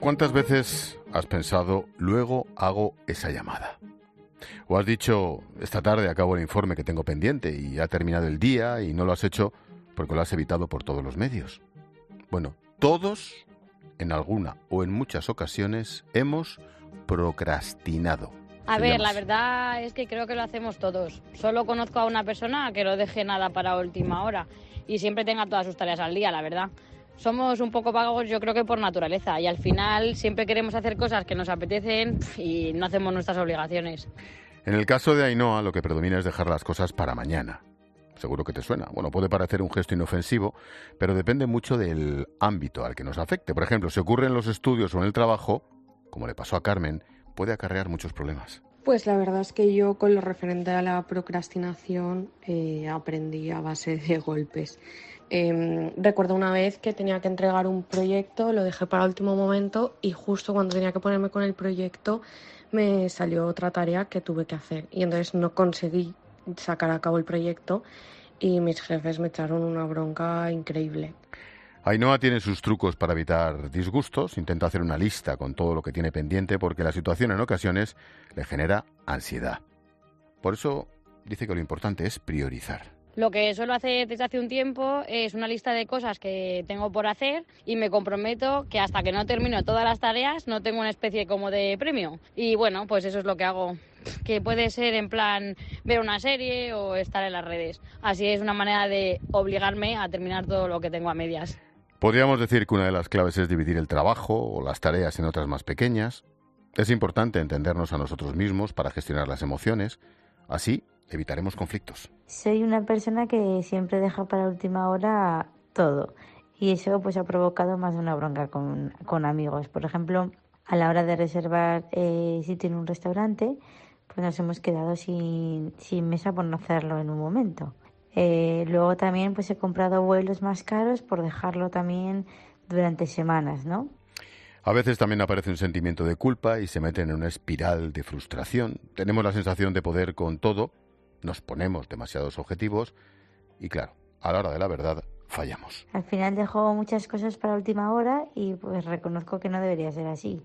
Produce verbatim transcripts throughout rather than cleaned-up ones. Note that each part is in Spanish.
¿Cuántas veces has pensado, luego hago esa llamada? ¿O has dicho, esta tarde acabo el informe que tengo pendiente y ha terminado el día y no lo has hecho porque lo has evitado por todos los medios? Bueno, todos, en alguna o en muchas ocasiones, hemos procrastinado. A ver, la verdad es que creo que lo hacemos todos. Solo conozco a una persona que no deje nada para última hora y siempre tenga todas sus tareas al día, la verdad. Somos un poco vagos, yo creo que por naturaleza, y al final siempre queremos hacer cosas que nos apetecen y no hacemos nuestras obligaciones. En el caso de Ainhoa, lo que predomina es dejar las cosas para mañana. Seguro que te suena. Bueno, puede parecer un gesto inofensivo, pero depende mucho del ámbito al que nos afecte. Por ejemplo, si ocurre en los estudios o en el trabajo, como le pasó a Carmen, puede acarrear muchos problemas. Pues la verdad es que yo, con lo referente a la procrastinación, eh, aprendí a base de golpes. Eh, recuerdo una vez que tenía que entregar un proyecto, lo dejé para el último momento y justo cuando tenía que ponerme con el proyecto me salió otra tarea que tuve que hacer y entonces no conseguí sacar a cabo el proyecto y mis jefes me echaron una bronca increíble. Ainhoa tiene sus trucos para evitar disgustos, intenta hacer una lista con todo lo que tiene pendiente porque la situación en ocasiones le genera ansiedad. Por eso dice que lo importante es priorizar. Lo que suelo hacer desde hace un tiempo es una lista de cosas que tengo por hacer y me comprometo que hasta que no termino todas las tareas no tengo una especie como de premio. Y bueno, pues eso es lo que hago, que puede ser en plan ver una serie o estar en las redes. Así es una manera de obligarme a terminar todo lo que tengo a medias. Podríamos decir que una de las claves es dividir el trabajo o las tareas en otras más pequeñas. Es importante entendernos a nosotros mismos para gestionar las emociones. Así evitaremos conflictos. Soy una persona que siempre deja para última hora todo y eso pues ha provocado más de una bronca con, con amigos. Por ejemplo, a la hora de reservar eh, sitio en un restaurante, pues nos hemos quedado sin, sin mesa por no hacerlo en un momento. Eh, luego también pues he comprado vuelos más caros por dejarlo también durante semanas, ¿no? A veces también aparece un sentimiento de culpa y se meten en una espiral de frustración. Tenemos la sensación de poder con todo, nos ponemos demasiados objetivos y claro, a la hora de la verdad fallamos. Al final dejo muchas cosas para última hora y pues reconozco que no debería ser así.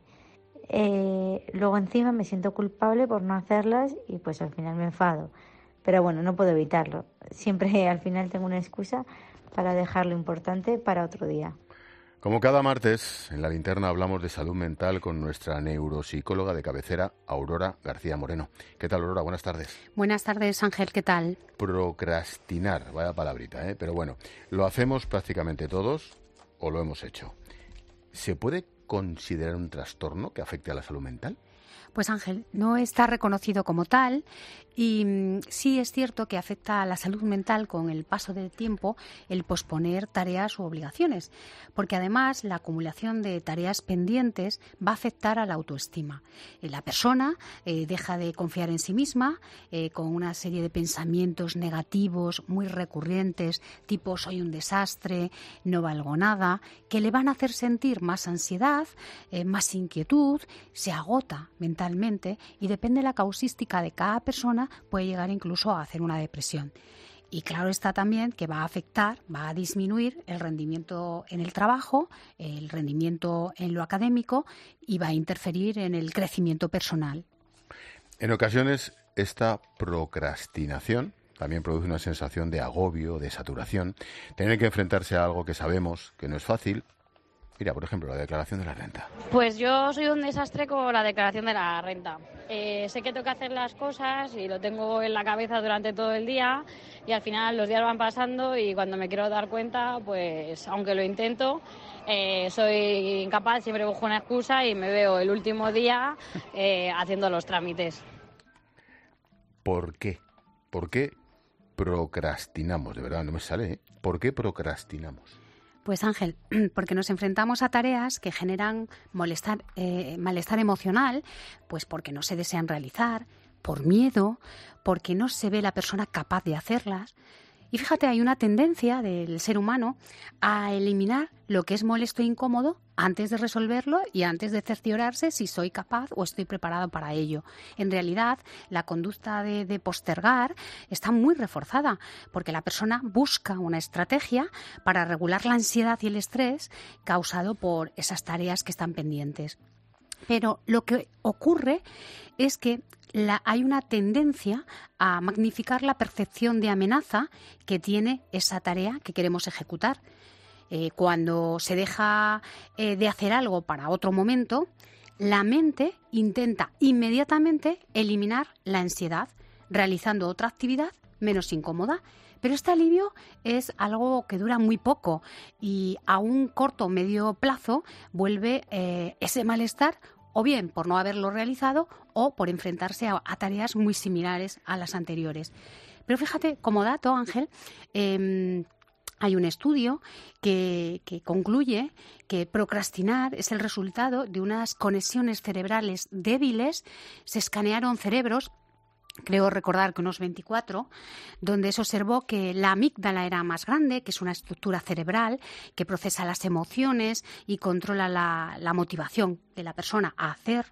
Eh, luego encima me siento culpable por no hacerlas y pues al final me enfado. Pero bueno, no puedo evitarlo. Siempre al final tengo una excusa para dejar lo importante para otro día. Como cada martes, en La Linterna hablamos de salud mental con nuestra neuropsicóloga de cabecera, Aurora García Moreno. ¿Qué tal, Aurora? Buenas tardes. Buenas tardes, Ángel. ¿Qué tal? Procrastinar, vaya palabrita, ¿eh? Pero bueno, lo hacemos prácticamente todos o lo hemos hecho. ¿Se puede considerar un trastorno que afecte a la salud mental? Pues Ángel, no está reconocido como tal y mmm, sí es cierto que afecta a la salud mental con el paso del tiempo el posponer tareas u obligaciones, porque además la acumulación de tareas pendientes va a afectar a la autoestima. Eh, la persona eh, deja de confiar en sí misma eh, con una serie de pensamientos negativos muy recurrentes, tipo soy un desastre, no valgo nada, que le van a hacer sentir más ansiedad, eh, más inquietud, se agota mentalmente y depende de la causística de cada persona puede llegar incluso a hacer una depresión. Y claro está también que va a afectar, va a disminuir el rendimiento en el trabajo, el rendimiento en lo académico y va a interferir en el crecimiento personal. En ocasiones esta procrastinación también produce una sensación de agobio, de saturación, tener que enfrentarse a algo que sabemos que no es fácil. Mira, por ejemplo, la declaración de la renta. Pues yo soy un desastre con la declaración de la renta. Eh, sé que tengo que hacer las cosas y lo tengo en la cabeza durante todo el día y al final los días van pasando y cuando me quiero dar cuenta, pues aunque lo intento, eh, soy incapaz, siempre busco una excusa y me veo el último día eh, haciendo los trámites. ¿Por qué? ¿Por qué procrastinamos? De verdad, no me sale, ¿eh? ¿Por qué procrastinamos? Pues Ángel, porque nos enfrentamos a tareas que generan molestar, eh, malestar emocional, pues porque no se desean realizar, por miedo, porque no se ve la persona capaz de hacerlas. Y fíjate, hay una tendencia del ser humano a eliminar lo que es molesto e incómodo antes de resolverlo y antes de cerciorarse si soy capaz o estoy preparado para ello. En realidad, la conducta de, de postergar está muy reforzada porque la persona busca una estrategia para regular la ansiedad y el estrés causado por esas tareas que están pendientes. Pero lo que ocurre es que la, hay una tendencia a magnificar la percepción de amenaza que tiene esa tarea que queremos ejecutar. Eh, cuando se deja eh, de hacer algo para otro momento, la mente intenta inmediatamente eliminar la ansiedad, realizando otra actividad menos incómoda. Pero este alivio es algo que dura muy poco y a un corto o medio plazo vuelve eh, ese malestar, o bien por no haberlo realizado o por enfrentarse a, a tareas muy similares a las anteriores. Pero fíjate, como dato, Ángel, eh, hay un estudio que, que concluye que procrastinar es el resultado de unas conexiones cerebrales débiles. Se escanearon cerebros, creo recordar que unos veinticuatro, donde se observó que la amígdala era más grande, que es una estructura cerebral que procesa las emociones y controla la, la motivación de la persona a hacer.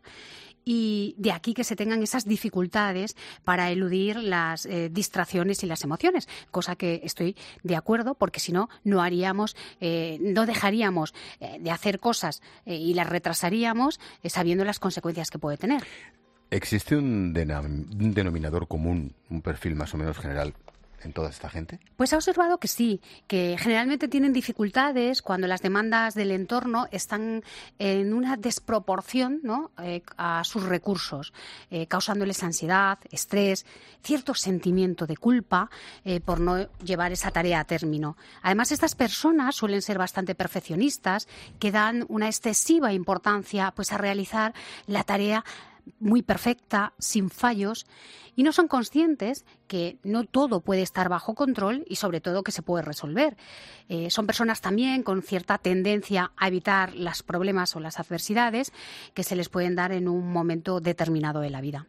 Y de aquí que se tengan esas dificultades para eludir las eh, distracciones y las emociones, cosa que estoy de acuerdo, porque si no, no haríamos, eh, no dejaríamos eh, de hacer cosas eh, y las retrasaríamos eh, sabiendo las consecuencias que puede tener. ¿Existe un, denom- un denominador común, un perfil más o menos general en toda esta gente? Pues ha observado que sí, que generalmente tienen dificultades cuando las demandas del entorno están en una desproporción, ¿no?, eh, a sus recursos, eh, causándoles ansiedad, estrés, cierto sentimiento de culpa eh, por no llevar esa tarea a término. Además, estas personas suelen ser bastante perfeccionistas, que dan una excesiva importancia pues a realizar la tarea muy perfecta, sin fallos, y no son conscientes que no todo puede estar bajo control y sobre todo que se puede resolver. Eh, son personas también con cierta tendencia a evitar los problemas o las adversidades que se les pueden dar en un momento determinado de la vida.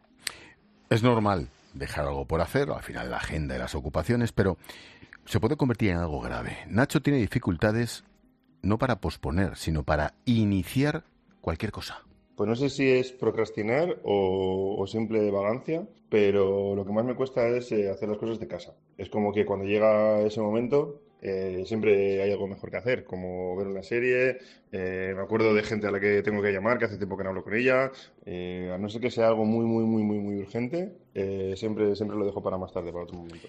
Es normal dejar algo por hacer, al final la agenda y las ocupaciones, pero se puede convertir en algo grave. Nacho tiene dificultades no para posponer, sino para iniciar cualquier cosa. Pues no sé si es procrastinar o, o simple vagancia, pero lo que más me cuesta es eh, hacer las cosas de casa. Es como que cuando llega ese momento eh, siempre hay algo mejor que hacer, como ver una serie, eh, me acuerdo de gente a la que tengo que llamar, que hace tiempo que no hablo con ella, eh, a no ser que sea algo muy, muy, muy, muy, muy urgente, eh, siempre, siempre lo dejo para más tarde, para otro momento.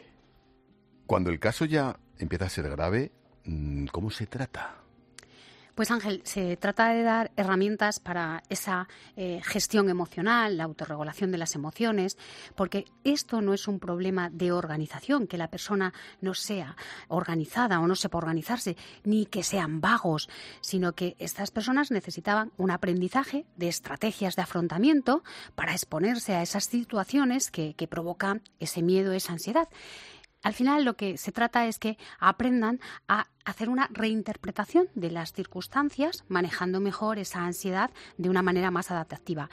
Cuando el caso ya empieza a ser grave, ¿cómo se trata? Pues Ángel, se trata de dar herramientas para esa eh, gestión emocional, la autorregulación de las emociones, porque esto no es un problema de organización, que la persona no sea organizada o no sepa organizarse, ni que sean vagos, sino que estas personas necesitaban un aprendizaje de estrategias de afrontamiento para exponerse a esas situaciones que, que provocan ese miedo, esa ansiedad. Al final lo que se trata es que aprendan a hacer una reinterpretación de las circunstancias, manejando mejor esa ansiedad de una manera más adaptativa.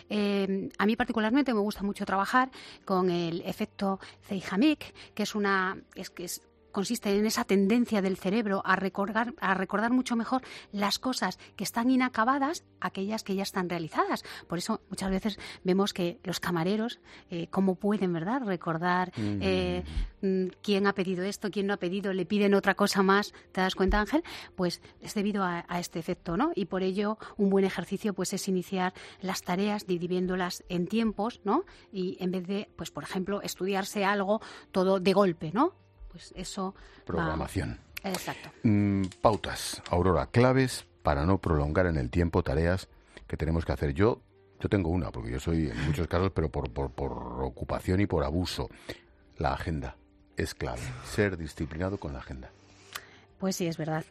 Eh, a mí particularmente me gusta mucho trabajar con el efecto Zeigarnik, que es una es que es consiste en esa tendencia del cerebro a recordar, a recordar mucho mejor las cosas que están inacabadas, aquellas que ya están realizadas. Por eso muchas veces vemos que los camareros, eh, cómo pueden, ¿verdad?, recordar eh, quién ha pedido esto, quién no ha pedido, le piden otra cosa más. ¿Te das cuenta, Ángel? Pues es debido a, a este efecto, ¿no? Y por ello un buen ejercicio pues es iniciar las tareas dividiéndolas en tiempos, ¿no? Y en vez de, pues por ejemplo, estudiarse algo todo de golpe, ¿no? Pues eso. Programación. Va. Exacto. Mm, pautas, Aurora, claves para no prolongar en el tiempo tareas que tenemos que hacer. Yo, yo tengo una, porque yo soy en muchos casos, pero por, por, por ocupación y por abuso. La agenda es clave. Ser disciplinado con la agenda. Pues sí, es verdad.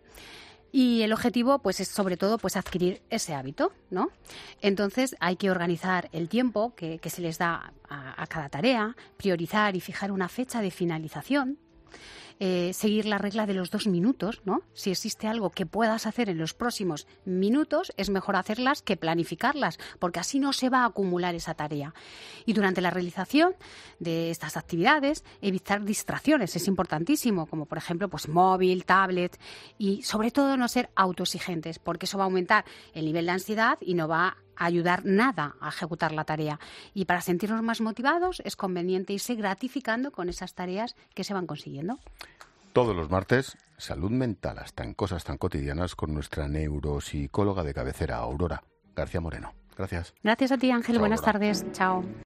Y el objetivo, pues, es sobre todo, pues, adquirir ese hábito, ¿no? Entonces, hay que organizar el tiempo que, que se les da a, a cada tarea, priorizar y fijar una fecha de finalización. eh, seguir la regla de los dos minutos, ¿no? Si existe algo que puedas hacer en los próximos minutos, es mejor hacerlas que planificarlas, porque así no se va a acumular esa tarea. Y durante la realización de estas actividades, evitar distracciones es importantísimo, como por ejemplo pues móvil, tablet, y sobre todo no ser autoexigentes, porque eso va a aumentar el nivel de ansiedad y no va a ayudar nada a ejecutar la tarea. Y para sentirnos más motivados es conveniente irse gratificando con esas tareas que se van consiguiendo. Todos los martes, salud mental, hasta en cosas tan cotidianas, con nuestra neuropsicóloga de cabecera, Aurora García Moreno. Gracias. Gracias a ti, Ángel. Chao, Buenas Aurora. tardes. Chao.